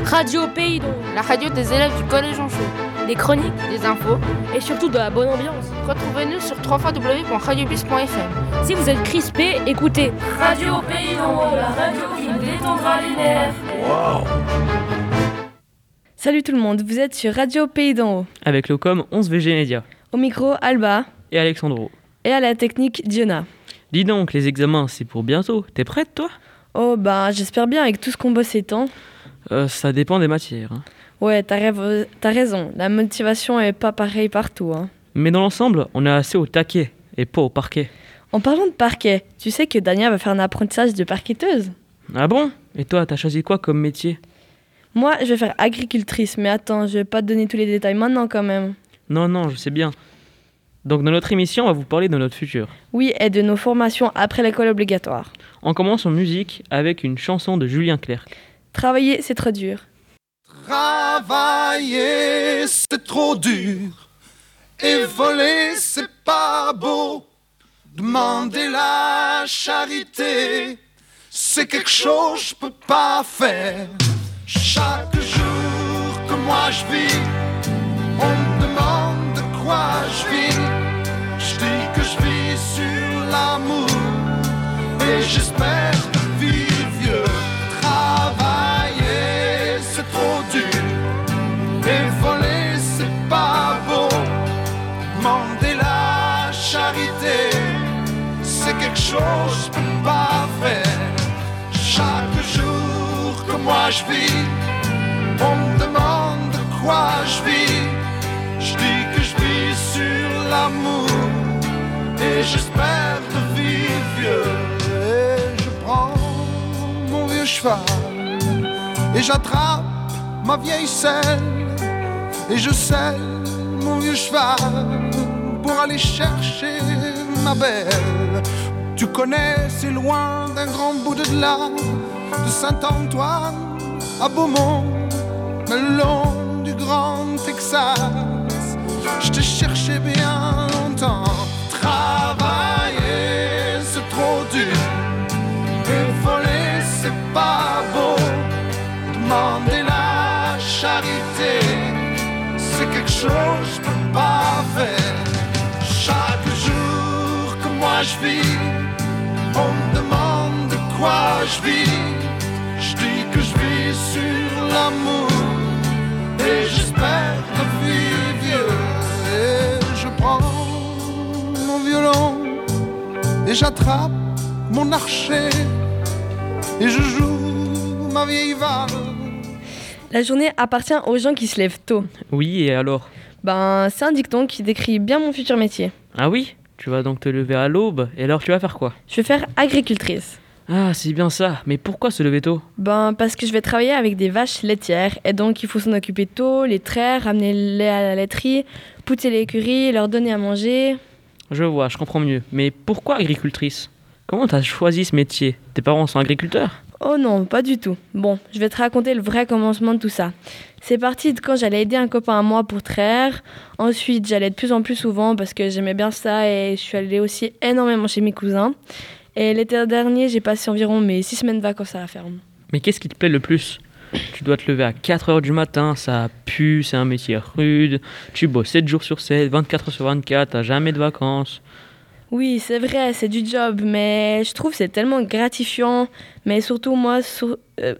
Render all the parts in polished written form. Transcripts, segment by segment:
Radio Pays d'On, la radio des élèves du collège Anchaud. des chroniques Des infos. et surtout de la bonne ambiance. Retrouvez-nous sur www.radiobus.fm. Si vous êtes crispé, écoutez Radio Pays d'On, la radio qui vous détendra les nerfs. Salut tout le monde, vous êtes sur Radio Pays d'en haut. Avec le com 11VG Média Au micro, Alba et Alexandro. et à la technique, Diona. Dis donc, les examens, c'est pour bientôt. T'es prête, toi ? Oh bah j'espère bien avec tout ce qu'on bosse ces temps. Ça dépend des matières. Hein. Ouais, t'as raison, la motivation est pas pareille partout. Hein. Mais dans l'ensemble, on est assez au taquet et pas au parquet. En parlant de parquet, tu sais que Dania va faire un apprentissage de parquetteuse. Ah bon ? Et toi, t'as choisi quoi comme métier ? Moi, je vais faire agricultrice, mais attends, je vais pas te donner tous les détails maintenant quand même. Non, je sais bien. Donc dans notre émission, on va vous parler de notre futur. Oui, et de nos formations après l'école obligatoire. On commence en musique avec une chanson de Julien Clerc. Travailler, c'est trop dur. Travailler, c'est trop dur. Et voler, c'est pas beau. Demander la charité, c'est quelque chose que je peux pas faire. Chaque jour que moi je vis, on me demande de quoi je vis. Je dis que je vis sur l'amour et j'espère vivre vieux. Travailler, c'est trop dur. Et voler, c'est pas beau. Demander la charité, c'est quelque chose que je peux pas faire. Chaque jour que moi je vis, on me demande de quoi je vis. Je dis que je vis sur l'amour et j'espère de vivre vieux. Et je prends mon vieux cheval et j'attrape ma vieille selle et je selle mon vieux cheval pour aller chercher ma belle. Tu connais, c'est loin d'un grand bout de là, de Saint-Antoine à Beaumont, le long du grand Texas. Je te cherchais bien longtemps. Travailler, c'est trop dur. Et voler, c'est pas beau. Demander la charité, c'est quelque chose que je peux pas faire. Chaque jour que moi je vis, on me demande de quoi je vis. Je dis que je vis sur l'amour et j'espère de vivre vieux. Et je prends mon violon et j'attrape mon archer et je joue ma vieille valse. La journée appartient aux gens qui se lèvent tôt. Oui, et alors ? Ben, c'est un dicton qui décrit bien mon futur métier. Ah oui ? Tu vas donc te lever à l'aube, et alors tu vas faire quoi ? Je vais faire agricultrice. Ah, c'est bien ça, mais pourquoi se lever tôt ? Ben, parce que je vais travailler avec des vaches laitières, et donc il faut s'en occuper tôt, les traire, ramener le lait à la laiterie, pousser les écuries, leur donner à manger. Je vois, je comprends mieux. Mais pourquoi agricultrice ? Comment t'as choisi ce métier ? Tes parents sont agriculteurs ? Oh non, pas du tout. Bon, je vais te raconter le vrai commencement de tout ça. C'est parti de quand j'allais aider un copain à moi pour traire. Ensuite, j'allais de plus en plus souvent parce que j'aimais bien ça et je suis allée aussi énormément chez mes cousins. Et l'été dernier, j'ai passé environ mes 6 semaines de vacances à la ferme. Mais qu'est-ce qui te plaît le plus ? Tu dois te lever à 4h du matin, ça pue, c'est un métier rude. Tu bosses 7 jours sur 7, 24 heures sur 24, t'as jamais de vacances. Oui, c'est vrai, c'est du job, mais je trouve que c'est tellement gratifiant. Mais surtout moi, ce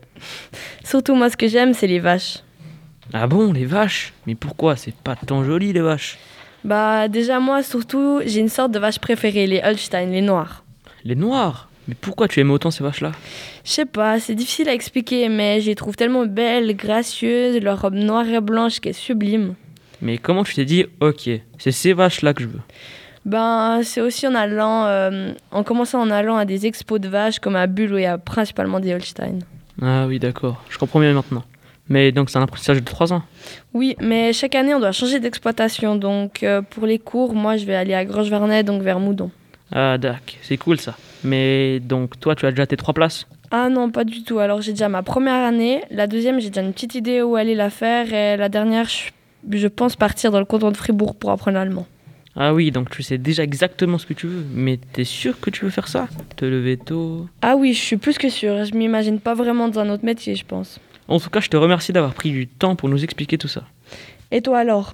que j'aime, c'est les vaches. Ah bon, les vaches ? Mais pourquoi ? C'est pas tant joli, les vaches. Bah déjà moi, surtout, j'ai une sorte de vache préférée, les Holstein, les noires. Les noirs ? Mais pourquoi tu aimes autant ces vaches-là ? Je sais pas, c'est difficile à expliquer, mais je les trouve tellement belles, gracieuses, leur robe noire et blanche qui est sublime. Mais comment tu t'es dit, ok, c'est ces vaches-là que je veux ? Ben, c'est aussi en commençant en allant à des expos de vaches comme à Bulle où il y a principalement des Holstein. Ah oui, d'accord, je comprends bien maintenant. Mais donc c'est un apprentissage de 3 ans. Oui, mais chaque année on doit changer d'exploitation, donc pour les cours, moi je vais aller à Grange-Vernet, donc vers Moudon. Ah d'accord, c'est cool ça. Mais donc toi tu as déjà tes 3 places ? Ah non, pas du tout. Alors j'ai déjà ma première année, la deuxième j'ai déjà une petite idée où aller la faire, et la dernière je pense partir dans le canton de Fribourg pour apprendre l'allemand. Ah oui, donc tu sais déjà exactement ce que tu veux. Mais t'es sûr que tu veux faire ça ? Te lever tôt ? Ah oui, je suis plus que sûre. Je m'imagine pas vraiment dans un autre métier, je pense. En tout cas, je te remercie d'avoir pris du temps pour nous expliquer tout ça. Et toi alors?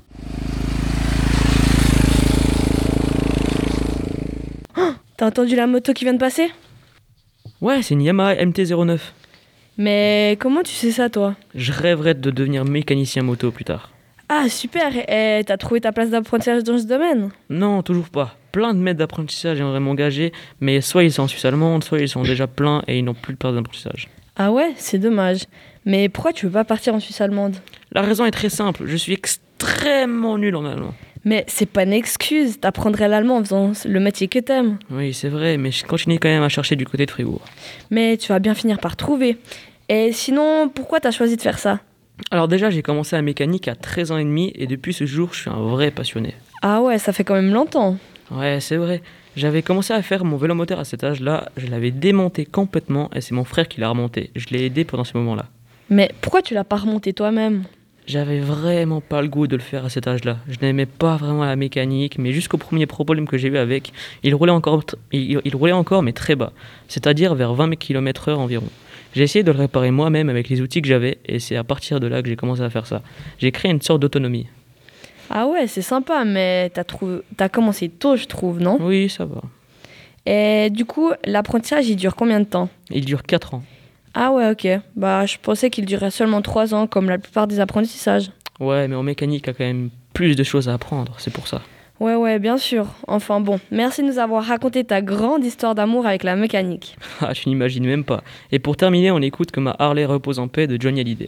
Oh, t'as entendu la moto qui vient de passer? Ouais, c'est une Yamaha MT-09. Mais comment tu sais ça toi? Je rêverais de devenir mécanicien moto plus tard. Ah super, et t'as trouvé ta place d'apprentissage dans ce domaine? Non, toujours pas. Plein de maîtres d'apprentissage aimeraient m'engager, mais soit ils sont en Suisse allemande, soit ils sont déjà pleins et ils n'ont plus de place d'apprentissage. Ah ouais, c'est dommage. Mais pourquoi tu veux pas partir en Suisse allemande? La raison est très simple, je suis extrêmement nul en allemand. Mais c'est pas une excuse, t'apprendrais l'allemand en faisant le métier que t'aimes. Oui, c'est vrai, mais je continue quand même à chercher du côté de Fribourg. Mais tu vas bien finir par trouver. Et sinon, pourquoi t'as choisi de faire ça? Alors déjà, j'ai commencé la mécanique à 13 ans et demi et depuis ce jour, je suis un vrai passionné. Ah ouais, ça fait quand même longtemps. Ouais, c'est vrai. J'avais commencé à faire mon vélomoteur à cet âge-là, je l'avais démonté complètement et c'est mon frère qui l'a remonté. Je l'ai aidé pendant ces moments-là. Mais pourquoi tu l'as pas remonté toi-même? J'avais vraiment pas le goût de le faire à cet âge-là. Je n'aimais pas vraiment la mécanique, mais jusqu'au premier problème que j'ai eu avec, il roulait encore mais très bas, c'est-à-dire vers 20 km/h environ. J'ai essayé de le réparer moi-même avec les outils que j'avais et c'est à partir de là que j'ai commencé à faire ça. J'ai créé une sorte d'autonomie. Ah ouais, c'est sympa, mais t'as commencé tôt, je trouve, non? Oui, ça va. Et du coup, l'apprentissage, il dure combien de temps? Il dure 4 ans. Ah ouais, ok. Bah, je pensais qu'il durait seulement 3 ans, comme la plupart des apprentissages. Ouais, mais en mécanique, il y a quand même plus de choses à apprendre, c'est pour ça. Ouais, bien sûr. Enfin bon, merci de nous avoir raconté ta grande histoire d'amour avec la mécanique. Ah, tu n'imagines même pas. Et pour terminer, on écoute Que ma Harley repose en paix de Johnny Hallyday.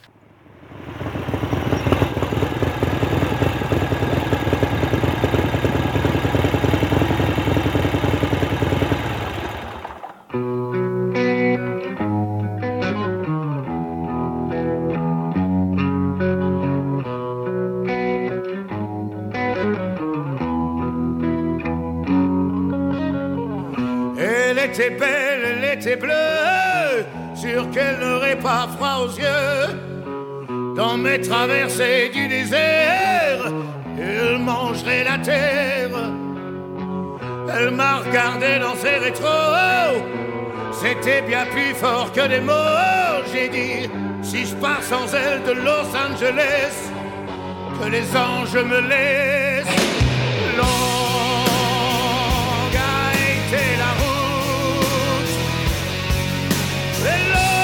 Elle était belle, elle était bleue, sûre qu'elle n'aurait pas froid aux yeux. Dans mes traversées du désert, elle mangerait la terre. Elle m'a regardé dans ses rétros, c'était bien plus fort que des mots. J'ai dit, si je pars sans elle de Los Angeles, que les anges me laissent. Longue a été la route, et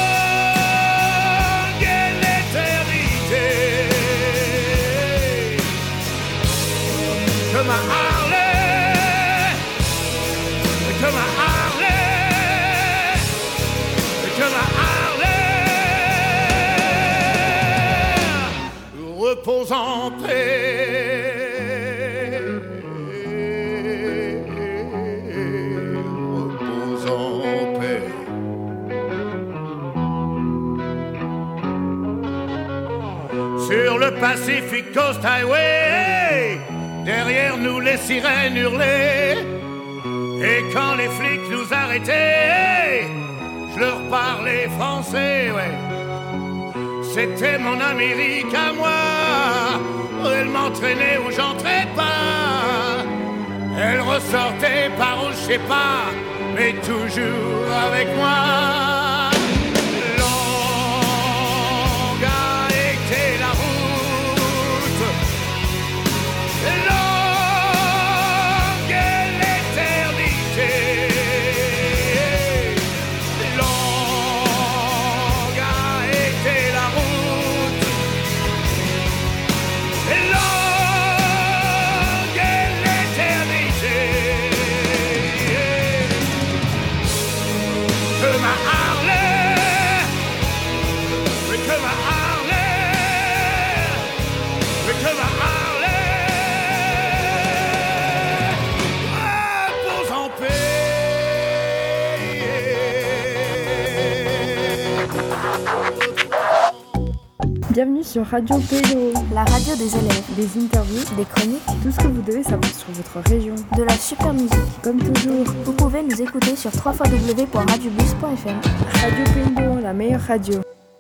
longue est l'éternité. Que ma Harley, que ma Harley, que ma Harley repose en paix. Repose en paix. Sur le Pacific Coast Highway, derrière nous les sirènes hurlaient. Et quand les flics nous arrêtaient, je leur parlais français, ouais. C'était mon Amérique à moi. Elle m'entraînait où j'entrais pas. Elle ressortait par où je sais pas, mais toujours avec moi. Longue a été la route, longue est l'éternité. Longue a été la route, longue est l'éternité. Que ma Harley, que ma Harley, que ma Harley repose en paix. Bienvenue sur Radio PLO, La radio des élèves, des interviews, des chroniques, tout ce que vous devez savoir sur votre région. de la super musique. Comme toujours, Vous pouvez nous écouter sur www.radiobus.fm. Radio PLO, la meilleure radio.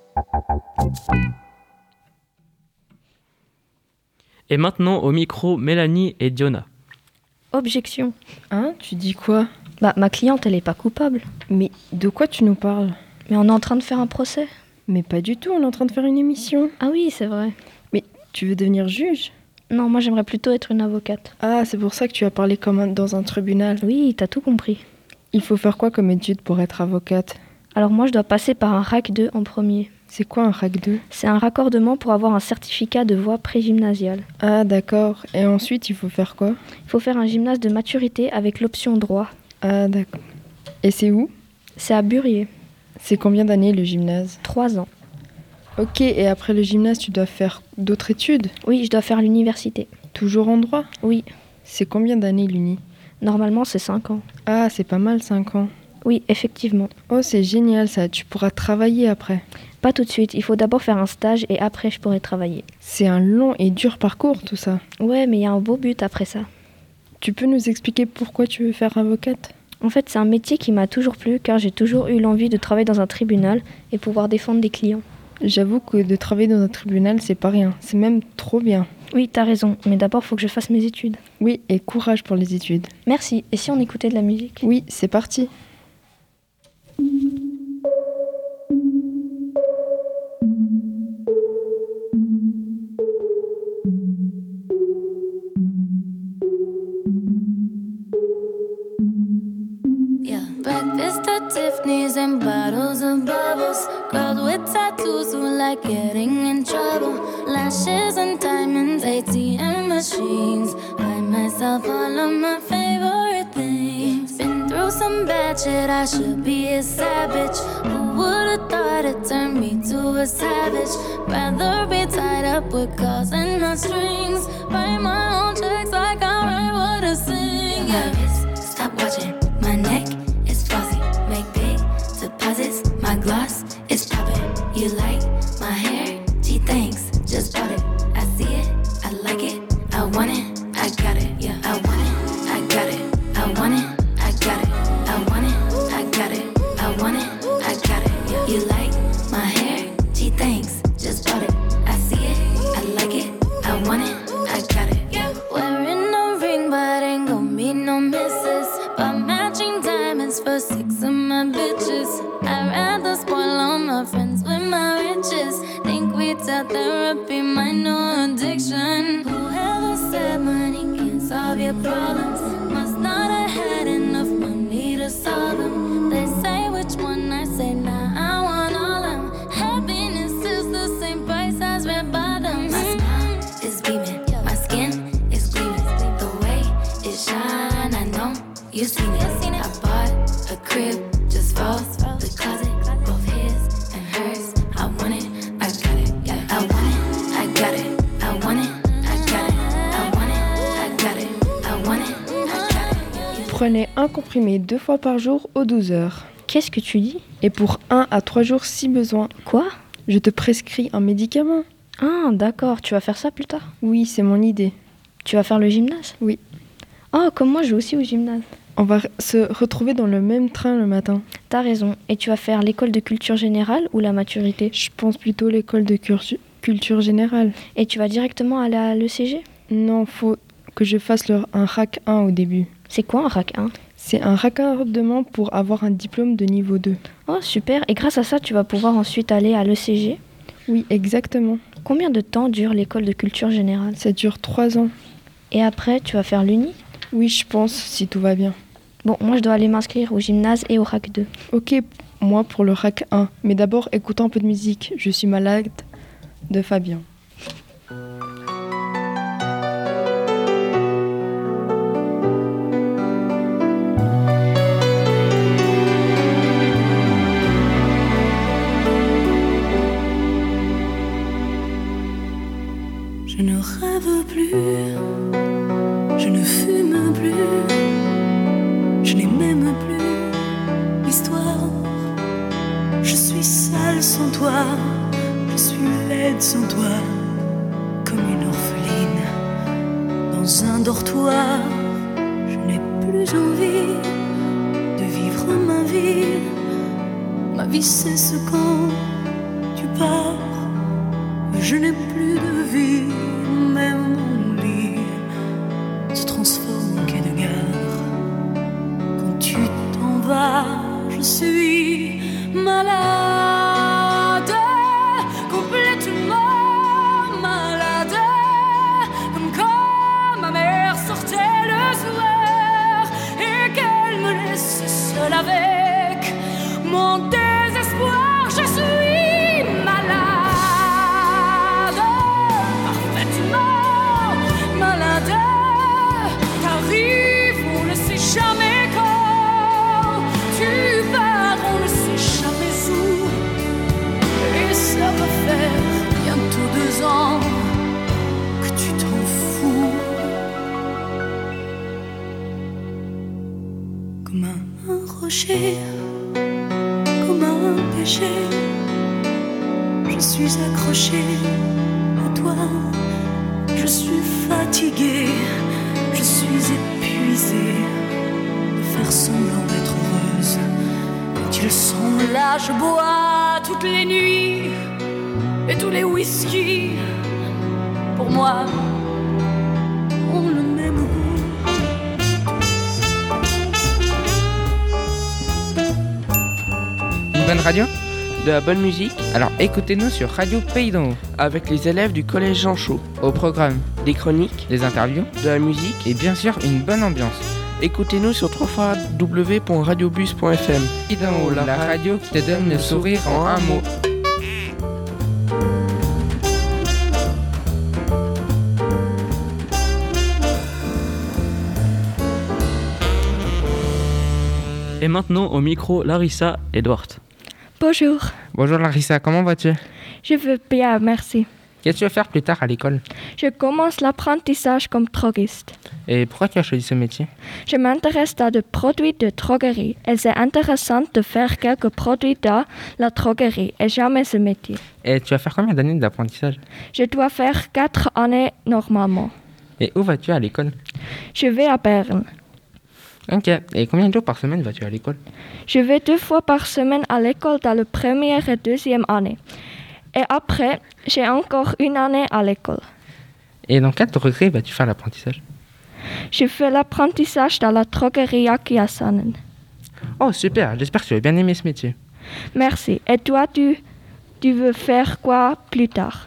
Et maintenant, au micro, Mélanie et Diona. Objection. Hein? Tu dis quoi? Bah, ma cliente, elle est pas coupable. Mais de quoi tu nous parles? Mais on est en train de faire un procès. Mais pas du tout, on est en train de faire une émission. Ah oui, c'est vrai. Mais tu veux devenir juge? Non, moi j'aimerais plutôt être une avocate. Ah, c'est pour ça que tu as parlé comme dans un tribunal. Oui, t'as tout compris. Il faut faire quoi comme étude pour être avocate? Alors moi je dois passer par un RAC 2 en premier. C'est quoi un RAC 2? C'est un raccordement pour avoir un certificat de voie pré-gymnasiale. Ah, d'accord. Et ensuite, il faut faire quoi? Il faut faire un gymnase de maturité avec l'option droit. Ah, d'accord. Et c'est où? C'est à Burier. C'est combien d'années le gymnase? 3 ans. Ok, et après le gymnase, tu dois faire d'autres études? Oui, je dois faire l'université. Toujours en droit? Oui. C'est combien d'années l'uni? Normalement, c'est 5 ans. Ah, c'est pas mal, 5 ans. Oui, effectivement. Oh, c'est génial ça, tu pourras travailler après. Pas tout de suite, il faut d'abord faire un stage et après je pourrai travailler. C'est un long et dur parcours tout ça. Ouais, mais il y a un beau but après ça. Tu peux nous expliquer pourquoi tu veux faire avocate? En fait, c'est un métier qui m'a toujours plu car j'ai toujours eu l'envie de travailler dans un tribunal et pouvoir défendre des clients. J'avoue que de travailler dans un tribunal, c'est pas rien. C'est même trop bien. Oui, t'as raison, mais d'abord faut que je fasse mes études. Oui, et courage pour les études. Merci, et si on écoutait de la musique? Oui, c'est parti. Breakfast at Tiffany's and bottles of bubbles. Girls with tattoos who like getting in trouble. Lashes and diamonds, ATM machines. Buy myself all of my favorite things. Been through some bad shit, I should be a savage. Who would've thought it turned me to a savage? Rather be tied up with calls and not strings. Write my own checks like I write what I sing. Yeah, stop watching my neck. Make big deposits, my gloss is popping. You like my hair? Gee, thanks, just bought it. I see it, I like it, I want it, I got it. Yeah, I want it, I got it, I want it, I got it. I want it, I got it, I want it, I got it. Yeah. You like my hair? Gee, thanks, just bought it. I see it, I like it, I want it, I got it. Yeah. Wearing a ring, but ain't gon' be no misses. But matching diamonds for 6 of my bitches. I'd rather spoil all my friends with my riches. Think retail therapy, my new addiction. Whoever said money can solve your problems must not have had enough money to solve them. They say which one, I say nah, I want all of them. Happiness is the same price as red bottoms. My smile is beaming, my skin is gleaming. The way it shine, I know you seen it. I bought a crib just for the closet, both his and hers. I want it, I got it. Yeah, I want it, I got it. I want it, I got it. I want it, I got it. I want it, I got it. Prenez un comprimé 2 fois par jour aux 12 heures. Qu'est-ce que tu dis? Et pour 1 à 3 jours si besoin. Quoi? Je te prescris un médicament. Ah, d'accord, tu vas faire ça plus tard? Oui, c'est mon idée. Tu vas faire le gymnase? Oui. Oh, comme moi je vais aussi au gymnase. On va se retrouver dans le même train le matin. T'as raison. Et tu vas faire l'école de culture générale ou la maturité? Je pense plutôt l'école de culture générale. Et tu vas directement aller à l'ECG? Non, faut que je fasse un RAC 1 au début. C'est quoi un RAC 1? C'est un raccordement pour avoir un diplôme de niveau 2. Oh, super. Et grâce à ça, tu vas pouvoir ensuite aller à l'ECG? Oui, exactement. Combien de temps dure l'école de culture générale? Ça dure 3 ans. Et après, tu vas faire l'uni? Oui, je pense, si tout va bien. Bon, moi je dois aller m'inscrire au gymnase et au RAC 2. Ok, moi pour le RAC 1. Mais d'abord, écoutons un peu de musique. Je suis malade de Fabien. Je ne rêve plus, je ne fume plus, je n'ai même plus l'histoire. Je suis seule sans toi, je suis laide sans toi, comme une orpheline dans un dortoir. Je n'ai plus envie de vivre ma vie. Ma vie cesse quand tu pars. Je n'ai plus de vie, même mon lit se transforme en quai de gare. Quand tu t'en vas, je suis malade. seule avec mon désespoir. Je suis malade, parfaitement malade. T'arrives, on ne sait jamais quand. Tu pars, on ne sait jamais où. Et ça va faire bientôt 2 ans que tu t'en fous. Comme un rocher, comme un péché, je suis accrochée à toi. Je suis fatiguée, je suis épuisée de faire semblant d'être heureuse. Quand ils sont là, je bois toutes les nuits et tous les whisky. Pour moi, on le même goût. Une bonne radio ? De la bonne musique, Alors écoutez-nous sur Radio Pays d'en Haut. avec les élèves du collège Jean Chaud. Au programme, Des chroniques, des interviews de la musique. et bien sûr une bonne ambiance. Écoutez-nous sur www.radiobus.fm. Pays d'en Haut, la radio qui te donne le sourire en un mot. Et maintenant, au micro, Larissa Edward. Bonjour, Bonjour Larissa, comment vas-tu ? je veux bien, merci. Qu'est-ce que tu vas faire plus tard à l'école ? Je commence l'apprentissage comme droguiste. Et pourquoi tu as choisi ce métier ? Je m'intéresse à des produits de droguerie et c'est intéressant de faire quelques produits dans la droguerie et jamais ce métier. Et tu vas faire combien d'années d'apprentissage ? Je dois faire 4 années normalement. Et où vas-tu à l'école ? Je vais à Berne. Ok, et combien de jours par semaine vas-tu à l'école ? Je vais 2 fois par semaine à l'école dans la première et deuxième année. Et après, j'ai encore 1 année à l'école. Et dans quelle droguerie vas-tu faire l'apprentissage ? Je fais l'apprentissage dans la droguerie Akiasanen. Oh super, j'espère que tu vas bien aimer ce métier. Merci. Et toi, tu veux faire quoi plus tard?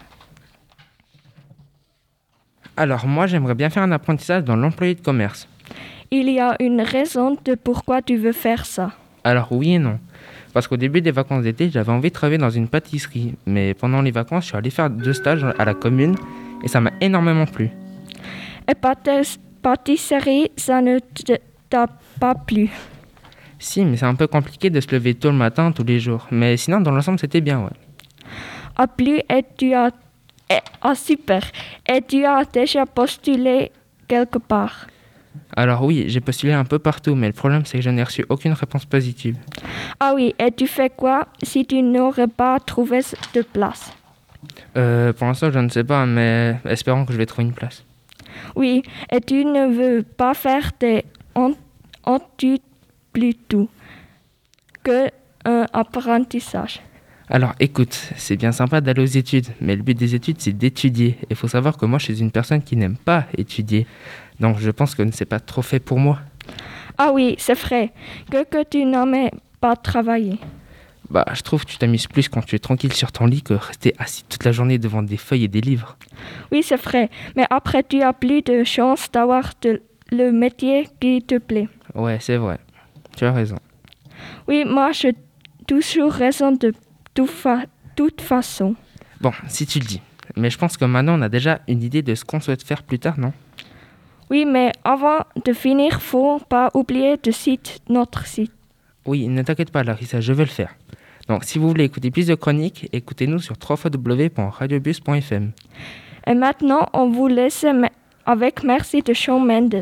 Alors moi j'aimerais bien faire un apprentissage dans l'employé de commerce. Il y a une raison de pourquoi tu veux faire ça. Alors oui et non. Parce qu'au début des vacances d'été, j'avais envie de travailler dans une pâtisserie. Mais pendant les vacances, je suis allé faire 2 stages à la commune et ça m'a énormément plu. Et pâtisserie, ça ne t'a pas plu? Si, mais c'est un peu compliqué de se lever tôt le matin tous les jours. Mais sinon, dans l'ensemble, c'était bien, ouais. A plu et tu as... super. Et tu as déjà postulé quelque part? Alors oui, j'ai postulé un peu partout, mais le problème c'est que je n'ai reçu aucune réponse positive. Ah oui, et tu fais quoi si tu n'aurais pas trouvé de place? Pour l'instant, je ne sais pas, mais espérons que je vais trouver une place. Oui, et tu ne veux pas faire des études plutôt que un apprentissage? Alors écoute, c'est bien sympa d'aller aux études, mais le but des études c'est d'étudier. Il faut savoir que moi je suis une personne qui n'aime pas étudier, donc je pense que c'est pas trop fait pour moi. Ah oui, c'est vrai, que tu n'aimes pas travailler. Bah je trouve que tu t'amuses plus quand tu es tranquille sur ton lit que rester assis toute la journée devant des feuilles et des livres. Oui, c'est vrai, mais après tu as plus de chance d'avoir le métier qui te plaît. Ouais, c'est vrai, tu as raison. Oui, moi j'ai toujours raison de toute façon. Bon, si tu le dis. Mais je pense que maintenant on a déjà une idée de ce qu'on souhaite faire plus tard, non ? Oui, mais avant de finir, faut pas oublier de citer notre site. Oui, ne t'inquiète pas Larissa, je vais le faire. Donc si vous voulez écouter plus de chroniques, écoutez-nous sur www.radiobus.fm. Et maintenant, on vous laisse avec Merci de Shawn Mendes.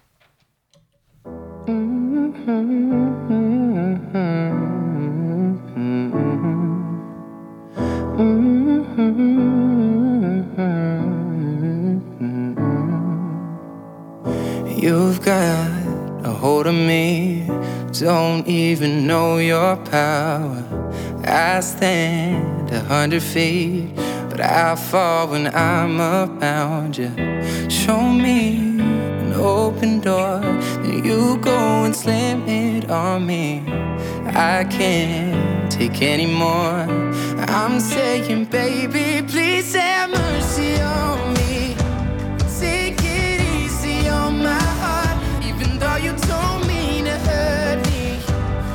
You've got a hold of me, don't even know your power. I stand 100 feet, but I fall when I'm around you. Show me an open door, then you go and slam it on me. I can't take any more. I'm saying, baby, please have mercy on me. Take it easy on my heart, even though you told me to hurt me.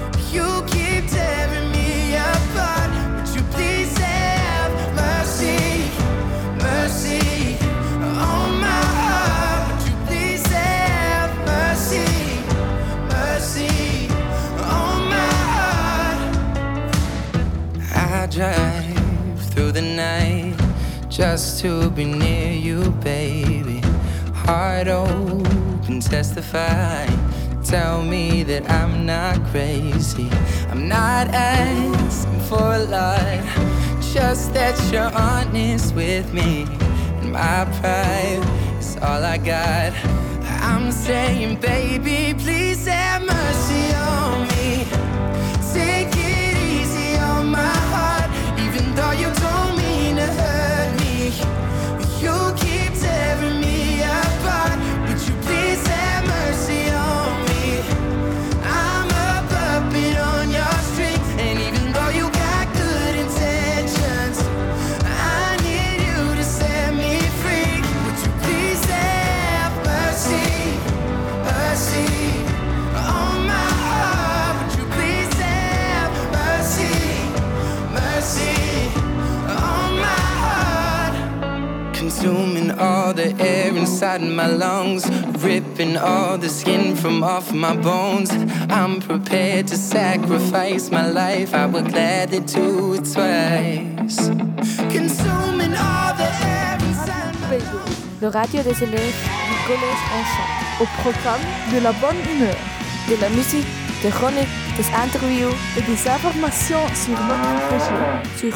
I drive through the night just to be near you, baby. Heart open, testify. Tell me that I'm not crazy. I'm not asking for a lot, just that you're honest with me. And my pride is all I got. I'm saying, baby, please have mercy on me. Take it easy on my heart, even though you don't mean to hurt me. You keep tearing me apart. Would you please have mercy on me? I'm a puppet on your string, and even though you got good intentions, I need you to set me free. Would you please have mercy, mercy on my heart? Would you please have mercy, mercy on my heart? Consuming all the air inside my lungs, ripping all the skin from off my bones. I'm prepared to sacrifice my life, I would gladly do it twice. Consuming all the air inside my lungs. Le radio des élèves du collège Enchant. Au programme de la bonne humeur, de la musique, des chroniques, des interviews et des informations sur notre région. Sur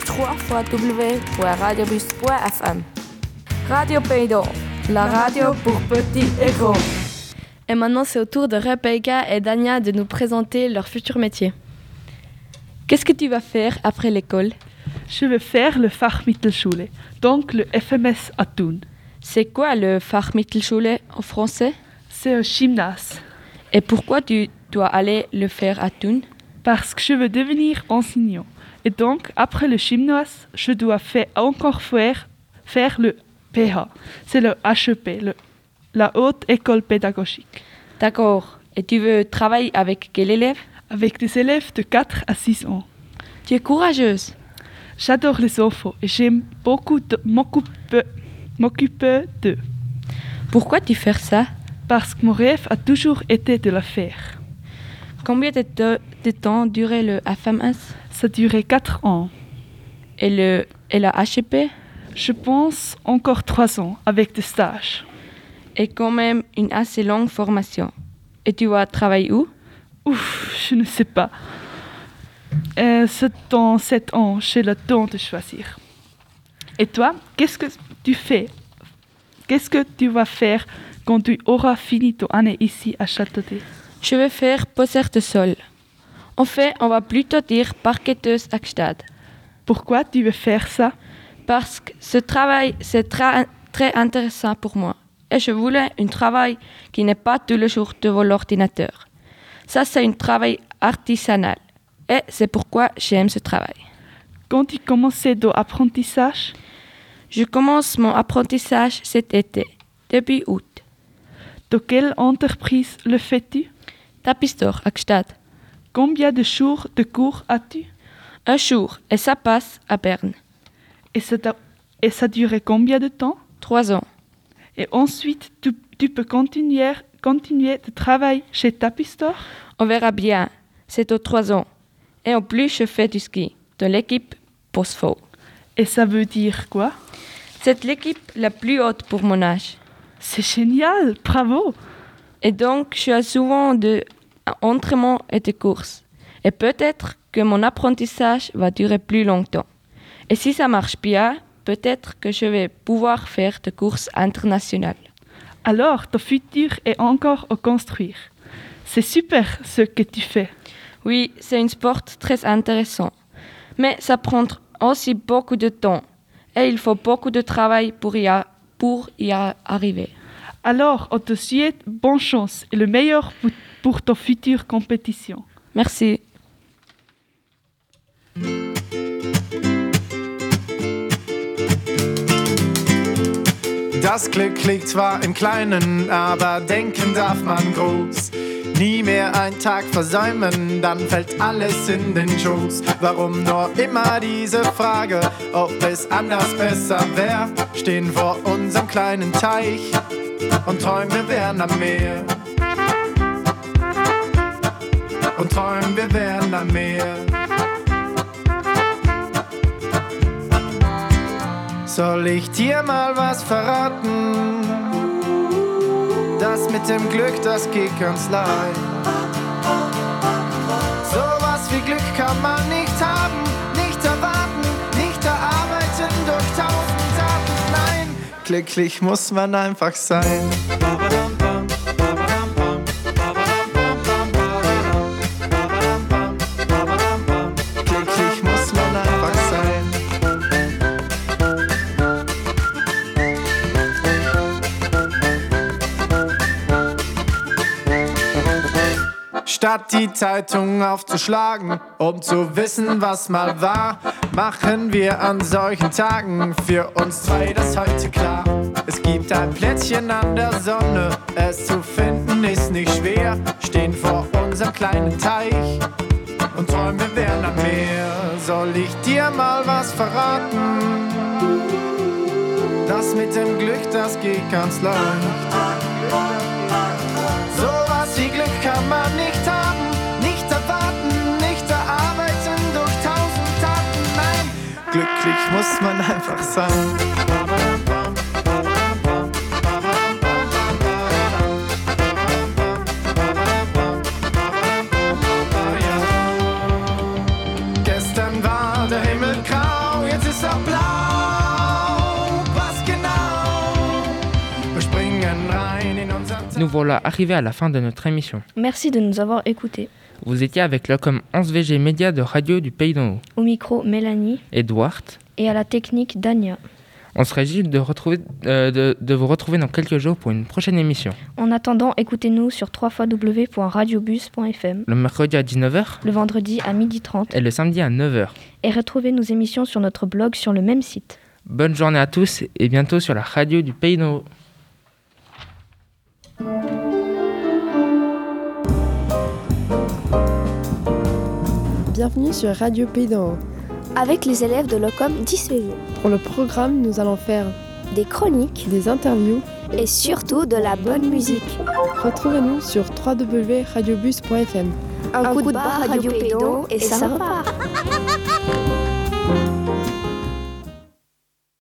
www.radiobus.fm. Radio Pédon, la radio pour petits et gros. Et maintenant, c'est au tour de Rebecca et Dania de nous présenter leur futur métier. Qu'est-ce que tu vas faire après l'école? Je vais faire le Fachmittelschule, donc le FMS à Thun. C'est quoi le Fachmittelschule en français? C'est un gymnase. Et pourquoi tu dois aller le faire à Thun? Parce que je veux devenir enseignant. Et donc, après le gymnase, je dois encore faire le PH. C'est le HEP, la Haute École Pédagogique. D'accord. Et tu veux travailler avec quels élèves? Avec des élèves de 4 à 6 ans. Tu es courageuse. J'adore les enfants et j'aime beaucoup m'occuper d'eux. Pourquoi tu fais ça? Parce que mon rêve a toujours été de le faire. Combien de temps durait le FMS? Ça durait 4 ans. Et la HEP? Je pense encore 3 ans avec des stages. Et quand même une assez longue formation. Et tu vas travailler où? Ouf, je ne sais pas. C'est dans 7 ans, j'ai le temps de choisir. Et toi, qu'est-ce que tu fais? Qu'est-ce que tu vas faire quand tu auras fini ton année ici à Châteaudet? Je vais faire posseur de sol. En fait, on va plutôt dire parquetteuse à Gstaad. Pourquoi tu veux faire ça? Parce que ce travail, c'est très intéressant pour moi. Et je voulais un travail qui n'est pas tous les jours devant l'ordinateur. Ça, c'est un travail artisanal. Et c'est pourquoi j'aime ce travail. Quand tu commençais ton apprentissage? Je commence mon apprentissage cet été, début août. Dans quelle entreprise le fais-tu? Tapistor à Gstaad. Combien de jours de cours as-tu? Un jour, et ça passe à Berne. Et ça durait combien de temps? 3 ans. Et ensuite, tu peux continuer de travailler chez Tapistor? On verra bien. C'est aux 3 ans. Et en plus, je fais du ski dans l'équipe Postfo. Et ça veut dire quoi? C'est l'équipe la plus haute pour mon âge. C'est génial, bravo! Et donc, je suis souvent d'entraînement et de courses. Et peut-être que mon apprentissage va durer plus longtemps. Et si ça marche bien, peut-être que je vais pouvoir faire des courses internationales. Alors, ton futur est encore à construire. C'est super ce que tu fais. Oui, c'est un sport très intéressant. Mais ça prend aussi beaucoup de temps. Et il faut beaucoup de travail pour y arriver. Alors, on te souhaite bonne chance et le meilleur pour ton future compétition. Merci. Das Glück liegt zwar im Kleinen, aber denken darf man groß. Nie mehr einen Tag versäumen, dann fällt alles in den Schoß. Warum nur immer diese Frage, ob es anders besser wäre? Stehen vor unserem kleinen Teich und träumen, wir wären am Meer. Und träumen, wir wären am Meer. Soll ich dir mal was verraten? Das mit dem Glück, das geht ganz leicht. Sowas wie Glück kann man nicht haben, nicht erwarten, nicht erarbeiten durch 1000 Taten. Nein, glücklich muss man einfach sein. Glücklich muss man einfach sein. Statt die Zeitung aufzuschlagen, um zu wissen, was mal war, machen wir an solchen Tagen für uns zwei das heute klar. Es gibt ein Plätzchen an der Sonne, es zu finden ist nicht schwer. Stehen vor unserem kleinen Teich und träumen, wir wären am Meer. Soll ich dir mal was verraten? Das mit dem Glück, das geht ganz leicht. Sowas wie Glück kann man nicht haben, nicht erwarten, nicht erarbeiten durch 1000 Taten. Nein, glücklich muss man einfach sein. Gestern war der Himmel grau, jetzt ist er blau. Was genau? Wir springen rein in unser... Nous voilà arrivés à la fin de notre émission. Merci de nous avoir écoutés. Vous étiez avec l'Ocom 11VG Média de Radio du Pays d'en Haut. Au micro, Mélanie. Edouard. Et à la technique, Dania. On se réjouit de vous retrouver dans quelques jours pour une prochaine émission. En attendant, écoutez-nous sur www.radiobus.fm. Le mercredi à 19h. Le vendredi à 12h30. Et le samedi à 9h. Et retrouvez nos émissions sur notre blog sur le même site. Bonne journée à tous et bientôt sur la radio du Pays d'en Haut. Bienvenue sur Radio Pays d'en Haut. Avec les élèves de l'Ocom 10VG. Pour le programme, nous allons faire des chroniques, des interviews et surtout de la bonne musique. Retrouvez-nous sur www.radiobus.fm. Un coup de barre Radio Pays d'en Haut et ça repart.